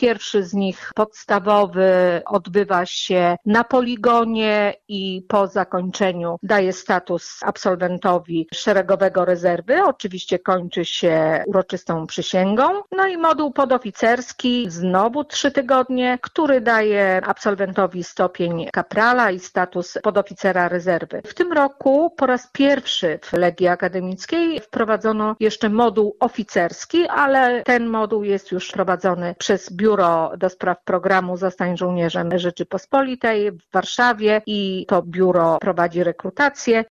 Pierwszy z nich, podstawowy, odbywa się na poligonie i po zakończeniu daje status absolwentowi szeregowego rezerwy. Oczywiście kończy się uroczystą przysięgą. No i moduł podoficerski, znowu 3 tygodnie, który daje absolwentowi stopień kaprala i status podoficera rezerwy. W tym roku po raz pierwszy w Legii Akademickiej wprowadzono jeszcze moduł oficerski, ale ten moduł jest już prowadzony przez Biuro do Spraw Programu Zostań Żołnierzem Rzeczypospolitej w Warszawie i to biuro prowadzi rekrutację.